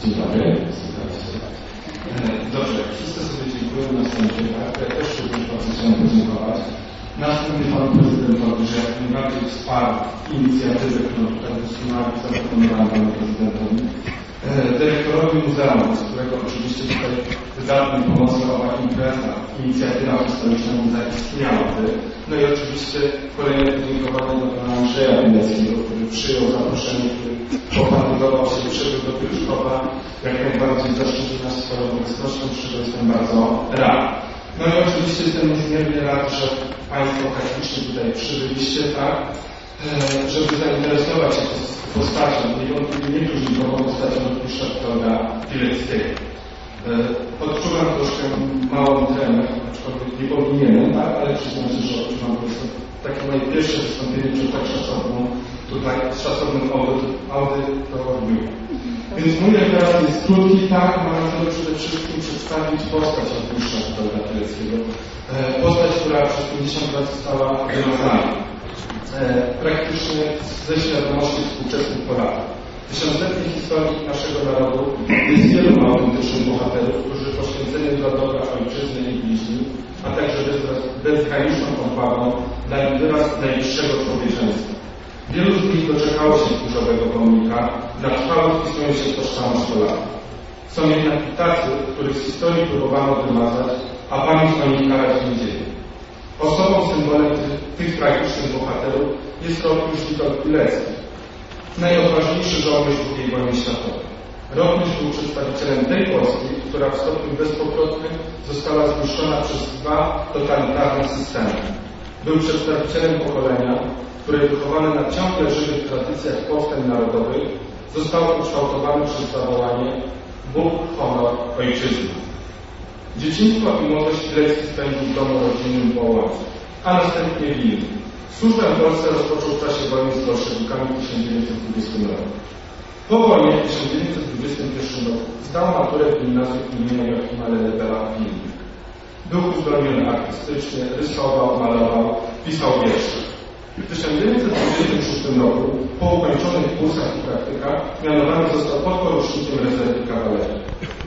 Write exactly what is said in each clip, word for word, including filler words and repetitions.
Dzień dobry. Dobrze, wszyscy sobie dziękują na wstępie, tak? Ja też również bardzo chciałem podziękować. Następnie Panu Prezydentowi, że jak najbardziej wsparł inicjatywę, którą tutaj doskonale zaproponowałem Panu Prezydentowi. Dyrektorowi muzeum, z którego oczywiście tutaj wydatną pomocą owa impreza, inicjatywa historyczna muzea istniałaby. No i oczywiście kolejne podziękowanie do Pana Andrzeja Bileckiego, który przyjął zaproszenie, który popanulował się, przybył do Piotrkowa, jak najbardziej zaszczycił nas swoją obecnością, z czego jestem bardzo rad. No i oczywiście jestem niezmiernie rad, że Państwo praktycznie tutaj przybyliście, tak, żeby zainteresować się postacią, niewątpliwie niektórznikową postacią burmistrza Witolda Pileckiego. Odczuwam troszkę małą tremę, aczkolwiek nie powinienem, tak, ale przyznam się, że odczuwam po prostu takie moje pierwsze wystąpienie przed tak szacowną, tutaj z szacownym audytorium. Więc mój teraz jest krótki, tak, mam na celu przede wszystkim przedstawić postać burmistrza Witolda Pileckiego. Postać, która przez pięćdziesiąt lat została wymazana. Praktycznie ze świadomości współczesnych Polaków. W tysiącletniej historii naszego narodu jest wielu autentycznych bohaterów, którzy poświęceni dla dobra ojczyzny i bliźnich, a także bezgraniczną odwagą dali wyraz najwyższego człowieczeństwa. Wielu z nich doczekało się tchórzowego pomnika, dla trwałych wpisują się w tożsamość Polaków. Są jednak i tacy, których z historii próbowano wymazać, a pamięć o nich karać nie dzieje. Osobą, symbolem tych, tych tragicznych bohaterów jest Rotmistrz Witold Pilecki, najodważniejszy żołnierz drugiej wojny światowej. Rotmistrz był przedstawicielem tej Polski, która w stopniu bezpowrotnym została zniszczona przez dwa totalitarne systemy. Był przedstawicielem pokolenia, które wychowane na ciągle żywych tradycjach powstań narodowych zostało ukształtowane przez zawołanie Bóg, honor, ojczyzna. Dzieciństwo i młodość Pilecki spędził w domu rodzinnym w Wołowcu, a następnie w Wilnie. Służbę w Polsce rozpoczął w czasie wojny z bolszewikami w tysiąc dziewięćset dwudziestym roku. Po wojnie w tysiąc dziewięćset dwudziestym pierwszym roku zdał maturę w gimnazjum imienia Joachima Lelebela w Wilnie. Był uzdolniony artystycznie, rysował, malował, pisał wiersze. W tysiąc dziewięćset dwudziestym szóstym roku, po ukończonych kursach i praktykach, mianowany został podporucznikiem rezerwy kawalerii.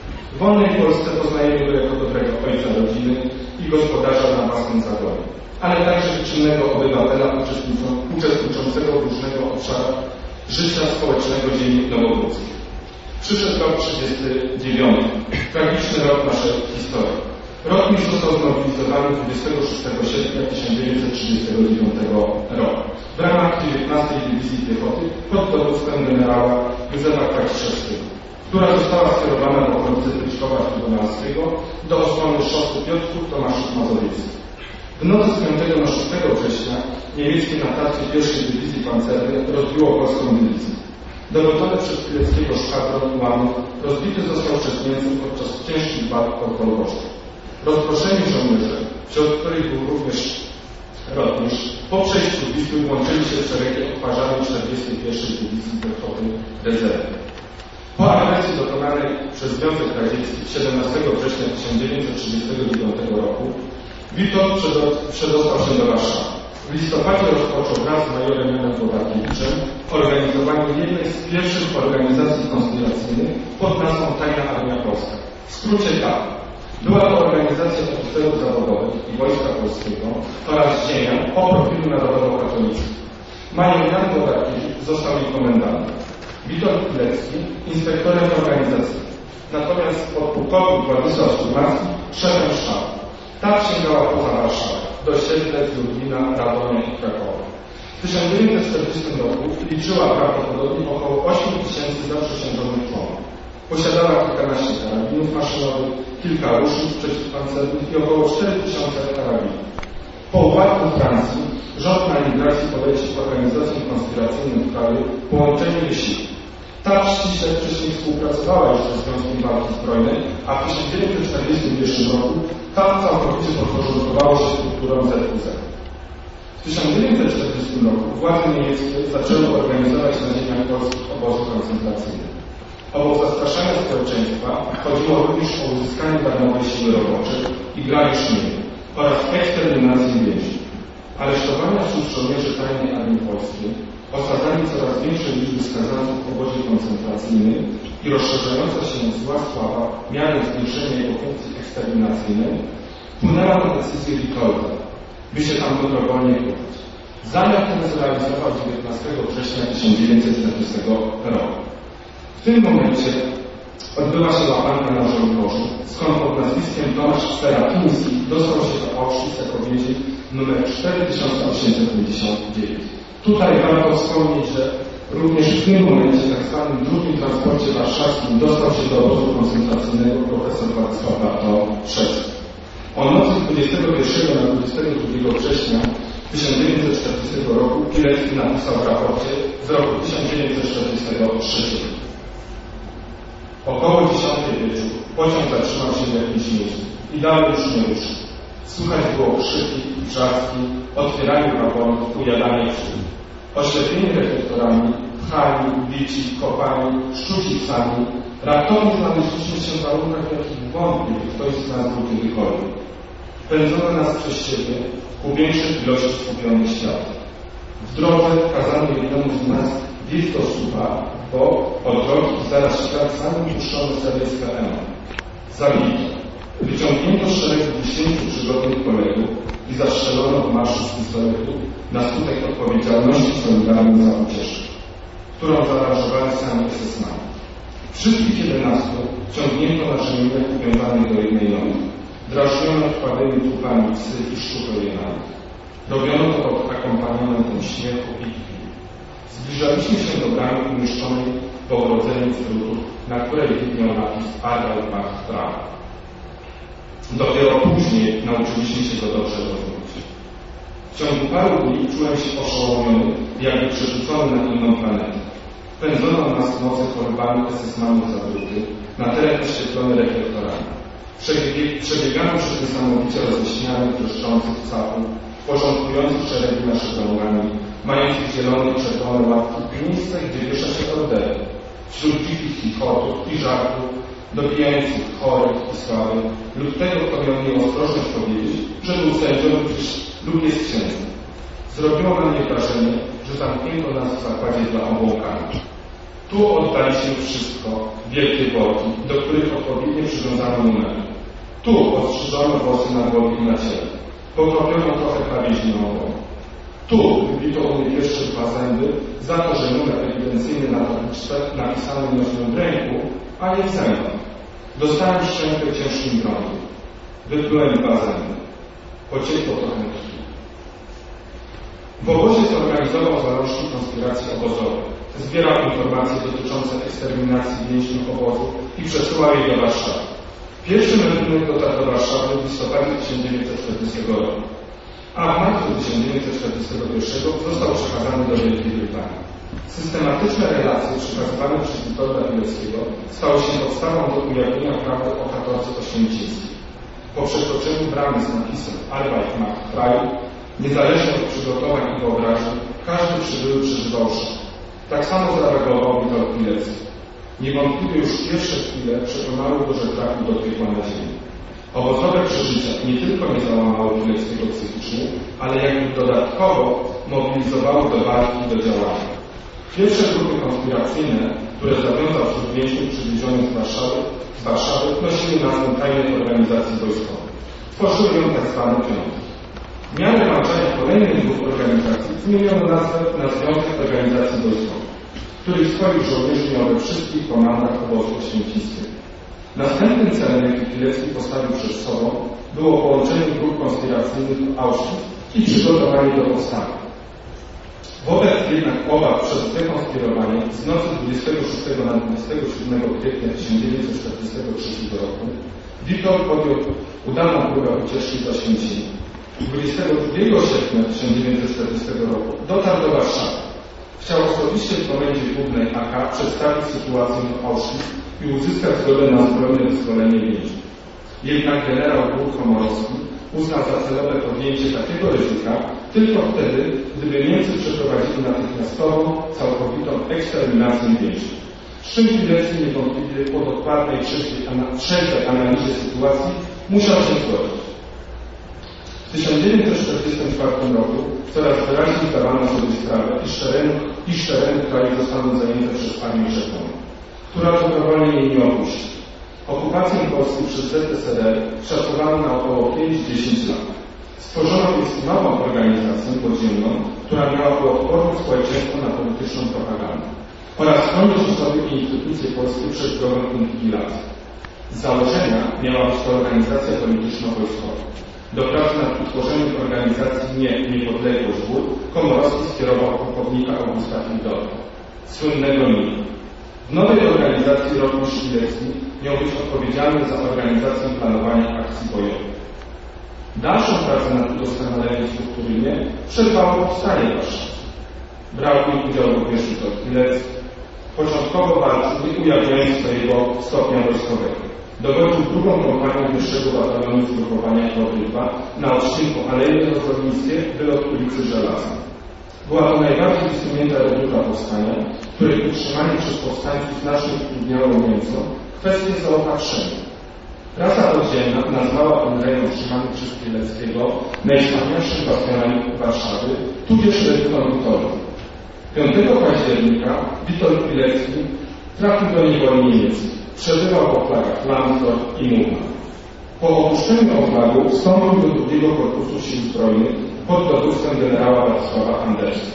W wolnej Polsce poznajemy go jako dobrego ojca rodziny i gospodarza na własnym zagonie, ale także czynnego obywatela uczestniczącego w różnego obszarach życia społecznego ziemi nowogrodzkiej. Przyszedł rok trzydziesty dziewiąty, tragiczny rok naszej historii. Rotmistrz został zmobilizowany dwudziestego szóstego sierpnia tysiąc dziewięćset trzydziestego dziewiątego roku w ramach dziewiętnastej Dywizji Piechoty pod dowództwem generała Józefa Krawczewskiego, która została skierowana do okolicy Pryszkowa Trybunalskiego do osłony szosu Piotrków Tomaszów Mazowieckich. W nocy z piątego na szóstego września niemieckie natarcie pierwszej Dywizji Pancernej rozbiło polską dywizję. Dowodzony przez Pileckiego szwadron ułamów rozbity został przez Niemców podczas ciężkich walk pod Wolgoszczą. Rozproszeni żołnierze, wśród których był również Rotmistrz, po przejściu Wisły włączyli się w szeregi odparzanej czterdziestej pierwszej Dywizji Piechoty Rezerwy. Po agresji dokonanej przez Związek Radziecki siedemnastego września tysiąc dziewięćset trzydziestego dziewiątego roku Witold przedostał się do Warszawy. W listopadzie rozpoczął wraz z majorem Janem Włodarkiewiczem organizowanie jednej z pierwszych organizacji konspiracyjnych pod nazwą Tajna Armia Polska. W skrócie tak. Była to organizacja oficerów zawodowych i Wojska Polskiego oraz ziemian o profilu narodowo-katolickim. Major Jan Włodarkiewicz został jej komendantem. Witold Pilecki inspektorem organizacji. Natomiast podpułkownik Władysław Sturmarski szefem sztabu. Ta sięgała poza Warszawę, do Siedlec, Lublina, Radomia i Krakowa. W tysiąc dziewięćset czterdziestym roku liczyła prawdopodobnie około osiem tysięcy zaprzysiężonych członków. Posiadała kilkanaście karabinów maszynowych, kilka różnic przeciwpancernych i około cztery tysiące karabinów. Po upadku Francji rząd na emigracji polecił organizacjom konspiracyjnym w kraju połączenie sił. Ta ściśle wcześniej współpracowała już ze Związkiem Walki Zbrojnej, a w tysiąc dziewięćset czterdziestym pierwszym roku tam całkowicie podporządkowało się strukturą Z W Z. W tysiąc dziewięćset czterdziestym roku władze niemieckie zaczęły organizować na ziemiach polskich obozy koncentracyjne. Obok zastraszania społeczeństwa chodziło również o uzyskanie darmowej siły roboczej i granicznej oraz eksterminację więźniów. aresztowania wśród żołnierzy tajnej armii polskiej, osadzanie coraz większej liczby skazanych w obozie koncentracyjnym i rozszerzająca się zła sława mianem zwiększenia jego funkcji eksterminacyjnej wpłynęła na decyzję Witolda, by się tam dobrowolnie udać. Zamiar ten zrealizował dziewiętnastego września tysiąc dziewięćset czterdziestego roku. W tym momencie odbyła się łapanka na Żołnierzu, skąd pod nazwiskiem Tomasz Serapiński dostał się do Auschwitz jako więzień numer cztery tysiące osiemset pięćdziesiąt dziewięć. Tutaj warto wspomnieć, że również w tym momencie, tak zwanym drugim transporcie warszawskim, dostał się do obozu koncentracyjnego profesor Władysław Bartoszewski. O nocy dwudziestego pierwszego na dwudziestego drugiego września tysiąc dziewięćset czterdziestego roku Pilecki napisał w raporcie z roku tysiąc dziewięćset czterdziestego trzeciego. Około dziesiątej wieczór pociąg zatrzymał się w jakimś miejscu i dalej już nie ruszył. Słychać było krzyki, wrzaski, otwieranie wagonów, ujadanie krzyków. Oślepieni reflektorami, pchani, bici, kopani, szczuci psami, raptownie znaleźliśmy się w warunkach, w jakich wątpię, że ktoś z nas był kiedykolwiek. Pędzono nas przez siebie ku większej ilości skupionych świat. W drodze kazano jednemu z nas wieść do słupa, bo od drogi zaraz świat samym puszczono sobie z K M. Zabito. Wyciągnięto z szeregu dziesięciu przygodnych kolegów i zastrzelono w marszu z pistoletu na skutek odpowiedzialności solidarnej za ucieczkę, którą zaaranżowali sami esesmani. Wszystkich jedenastu ciągnięto na rzemieniach uwiązanych do jednej nogi. Drażniono krwawymi trupami psy i szczurojenami. Robiono to pod akompaniamentem śmiechu i krwi. Zbliżaliśmy się do bramy umieszczonej po ogrodzeniu z drutów, na której widniał napis Adal macht frei. Dopiero później nauczyliśmy się go dobrze rozumieć. W ciągu paru dni czułem się oszołomiony, jakby przerzucony na inną planetę. Pędzono nas w nocy chorobami esesmanów za druty, na teren oświetlony reflektorami. Przebiegano przez niesamowicie roześmianych, dreszczących ptaków, porządkujących szeregi nasze domami, mających zielone i czerwone łapki, miejsce, gdzie wiesza się ordery. Wśród dzikich chichotów i żartów, dobijających chorych i słabych, lub tego, kto miał nieostrożność powiedzieć, że był sędzią lub jest księdzem. Zrobiło na mnie wrażenie, że zamknięto nas w zakładzie dla obłąkanych. Tu oddaliśmy wszystko, wielkie worki, do których odpowiednio przywiązano numery. Tu ostrzyżono włosy na głowie i na ciele. Pokropiono trochę krawieźniną. Tu wybito u mnie jeszcze dwa zęby za to, że numer ewidencyjny na tabliczce napisany niosłem w ręku, a nie w zębach. Dostałem szczękę ciężkim prądem. Wyplułem dwa zęby. Pociekło trochę krwi. W obozie zorganizował zalążki konspiracji obozowej. Zbierał informacje dotyczące eksterminacji więźniów obozu i przesyłał je do Warszawy. Pierwszy meldunek dotarł do Warszawy w listopadzie tysiąc dziewięćset czterdziestego roku, a w marcu tysiąc dziewięćset czterdziestego pierwszego został przekazany do Wielkiej Brytanii. Systematyczne relacje przekazywane przez Witolda Pileckiego stały się podstawą do ujawnienia prawdy o katorze oświęcimskiej. Po przekroczeniu bramy z napisem Arbeit macht frei, niezależnie od przygotowań i wyobrażeń, każdy przybyły przeżywał szok. Tak samo zareagował Witold Pilecki. Niewątpliwie już pierwsze chwile przekonały go, że trafił do piekła na ziemi. Owocowe przeżycia nie tylko nie załamały Pileckiego psychicznie, ale jakby dodatkowo mobilizowały do walki i do działania. Pierwsze grupy konspiracyjne, które zawiązał wśród więźniów przywiezionych z Warszawy, z Warszawy nosiły nazwę tajnej organizacji wojskowej. Tworzyły ją tak zwane piątki. W miarę włączania kolejnych dwóch organizacji zmieniono nazwę na Związek Organizacji Wojskowych, których swoich żołnierzy miał we wszystkich komandach obozu oświęcimskiego. Następnym celem, jaki Pilecki postawił przed sobą, było połączenie grup konspiracyjnych w Auschwitz i przygotowanie do powstania. Wobec jednak obaw przed zdekonspirowaniem z nocy dwudziestego szóstego na dwudziestego siódmego kwietnia tysiąc dziewięćset czterdziestego trzeciego roku Witold podjął udaną próbę ucieczki do Oświęcimia. dwudziestego drugiego sierpnia tysiąc dziewięćset czterdziestego roku dotarł do Warszawy. Chciał osobiście w komendzie głównej A K przedstawić sytuację w Auschwitz i uzyskać zgodę na zbrojne wyzwolenie więźniów. Jednak generał Wójt Komorowski uznał za celowe podjęcie takiego ryzyka tylko wtedy, gdyby Niemcy przeprowadzili natychmiastową, całkowitą eksterminację więźniów. Z czym Pilecki niewątpliwie po dokładnej, trzeźwej analizie sytuacji musiał się zgodzić. W tysiąc dziewięćset czterdziestym czwartym roku coraz wyraźniej zdawano sobie sprawę, iż tereny, iż tereny kraju zostaną zajęte przez armię czerwoną, która dobrowolnie jej nie opuści. Okupację Polski przez Z S R R szacowano na około pięć do dziesięciu lat. Stworzono więc nową organizację podziemną, która miała odporne społeczeństwo na polityczną propagandę oraz chronić osoby i instytucje polskie przed drogą inwigilacji. Z założenia miała być to organizacja polityczno-wojskowa. Do pracy nad utworzeniem organizacji nie Niepodległość W Komorowski skierował pułkownika Augusta Fridolfa, słynnego Nina. W nowej organizacji Rotmistrz Pilecki miał być odpowiedzialny za organizację planowania akcji bojowych. Dalszą pracę nad udoskonaleniem struktury nie przerwało powstanie warszawskie. Brał w nim udział również Witold Pilecki. Początkowo walczył, nie ujawniając swojego stopnia wojskowego. Dowodził drugą kompanię wyższego batalionu zgrupowania Wodrywa na odcinku Alei Rozdrownickie, wylot ulicy Żelaznej. Była to najbardziej wysunięta rekruta powstania, której utrzymanie przez powstańców znacznie utrudniało Niemcom kwestię zaopatrzenia. Prasa podziemna nazwała ten rejon utrzymany przez Pileckiego najwspanialszym bastionem Warszawy, tudzież rejonem Witolda. piątego października Witold Pilecki trafił do niewoli niemieckiej. Przebywał po flagach Lambsdorff i Muna. Po opuszczeniu Oflagu wstąpił do drugiego Korpusu Sił Zbrojnych pod dowództwem generała Władysława Andersa.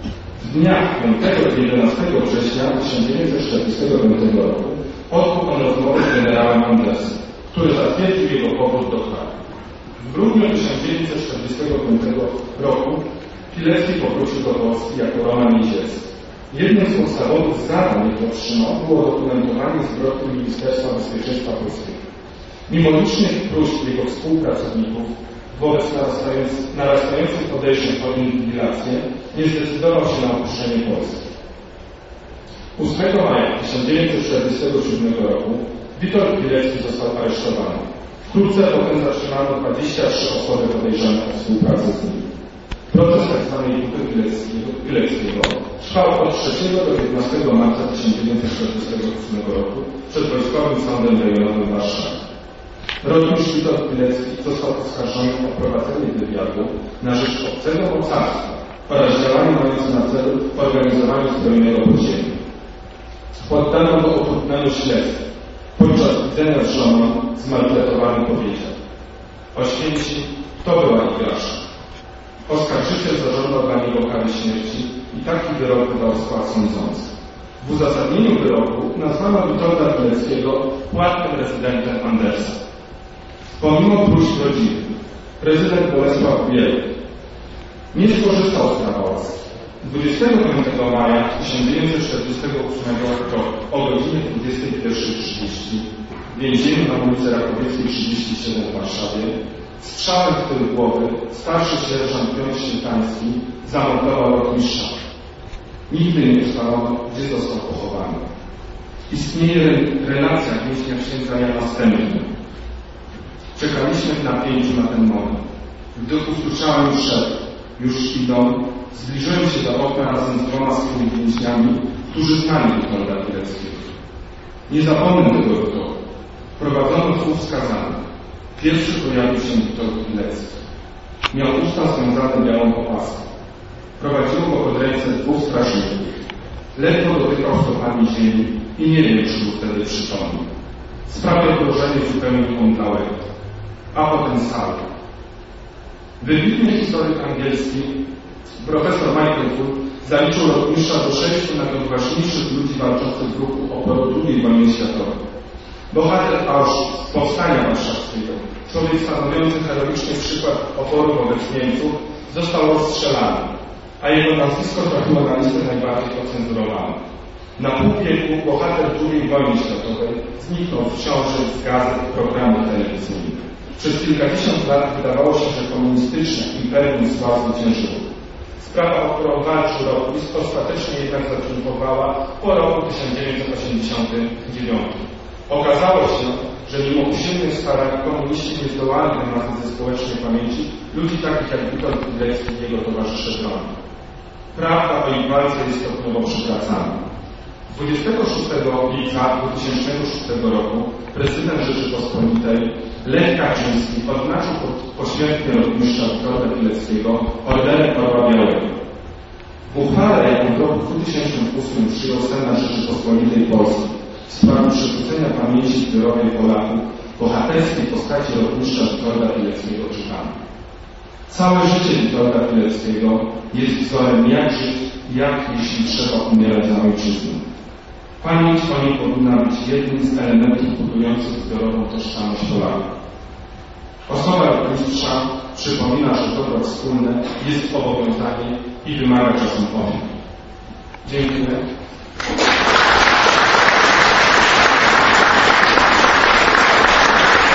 W dniach piątego do jedenastego września tysiąc dziewięćset czterdziestego piątego roku odbył on rozmowę z generałem Andersem, który zatwierdził jego powrót do kraju. W grudniu tysiąc dziewięćset czterdziestego piątego roku Pilecki powrócił do Polski jako Roman Jezierski. Jednym z podstawowych zadań, jakie otrzymał, było dokumentowanie zbrodni Ministerstwa Bezpieczeństwa Polskiego. Mimo licznych próśb jego współpracowników wobec narastających podejrzeń o inwigilację nie zdecydował się na opuszczenie Polski. ósmego maja tysiąc dziewięćset czterdziestego siódmego roku Witold Pilecki został aresztowany. Wkrótce potem zatrzymano dwadzieścia trzy osoby podejrzane o współpracę z nim. Proces tzw. grupy Pileckiego trwał od trzeciego do piętnastego marca tysiąc dziewięćset czterdziestego ósmego roku przed Wojskowym Sądem Rejonowym w Warszawie. Rotmistrz Witold Pilecki został oskarżony o prowadzenie wywiadu na rzecz obcego mocarstwa oraz działania mające na celu organizowanie zbrojnego podziemia. Poddano go okrutnemu śledztwu. Podczas widzenia z żoną zmaltretowany powiedział: Oświęci, to była igraszka. Oskarżyciel zażądał dla niego kary śmierci i taki wyrok wydał skład sądzący. W uzasadnieniu wyroku nazwano Witolda Pileckiego płatnym rezydentem Andersa. Pomimo próśb rodziny, prezydent Bolesław Wielki nie skorzystał z prawa łaski. dwudziestego piątego maja tysiąc dziewięćset czterdziestego ósmego roku o godzinie dwudziestej pierwszej trzydzieści w więzieniu na ulicy Rakowieckiej trzydzieści siedem w Warszawie strzałem w tył głowy starszy sierżant Piotr Świętański zamordował rotmistrza. Nigdy nie ustalono, gdzie został pochowany. Istnieje relacja więźnia księdza Jana Stępnia. Czekaliśmy w napięciu na ten moment. Gdy usłyszałem już szept, już idą, zbliżyłem się do okna razem z dwoma swoimi więźniami, którzy znali Witolda Pileckiego. Nie zapomnę tego wytoku. Prowadzono słów skazanych. Pierwszy pojawił się Witold Pilecki. Miał usta związane białą opaską. Prowadziło go pod ręce dwóch strażników. Ledwo dotykał stopami ziemi i nie wiem, czy był wtedy przytomny. Sprawiał wrażenie zupełnie omdlałego. A potem salwa. Wybitny historyk angielski, profesor Michael Foot, zaliczył rotmistrza do sześciu najodważniejszych ludzi walczących w ruchu oporu drugiej wojny światowej. Bohater Auschwitz, powstania warszawskiego, człowiek stanowiący heroiczny przykład oporu wobec Niemców, został rozstrzelany, a jego nazwisko trafiło na listę najbardziej ocenzurowanych. Na pół wieku bohater drugiej wojny światowej zniknął z książek, z gazet, programów telewizyjnych. Przez kilkadziesiąt lat wydawało się, że komunistyczne imperium zła zwyciężyło. Sprawa, o którą walczył rotmistrz, ostatecznie jednak zatriumfowała po roku tysiąc dziewięćset osiemdziesiątym dziewiątym. Okazało się, że mimo usilnych starań komuniści nie zdołali wymazać ze społecznej pamięci ludzi takich jak Witold Pilecki i jego towarzysze broni. Prawda o ich walce jest stopniowo przywracana. dwudziestego szóstego lipca dwa tysiące szóstego roku prezydent Rzeczypospolitej Lech Kaczyński odznaczył pośmiertnie rotmistrza Witolda Pileckiego orderem Orła Białego. W uchwale, jaką w roku dwa tysiące ósmym przyjął Senat Rzeczypospolitej Polskiej w sprawie przywrócenia pamięci zbiorowej Polaków w bohaterskiej postaci rotmistrza Witolda Pileckiego czytamy: całe życie Witolda Pileckiego jest wzorem jak żyć, jak jeśli trzeba umierać za ojczyznę. Pamięć o niej powinna być jednym z elementów budujących zbiorową tożsamość Polaków. Osoba rotmistrza przypomina, że dobro wspólne jest obowiązaniem i wymaga czasem ofiar. Dziękuję.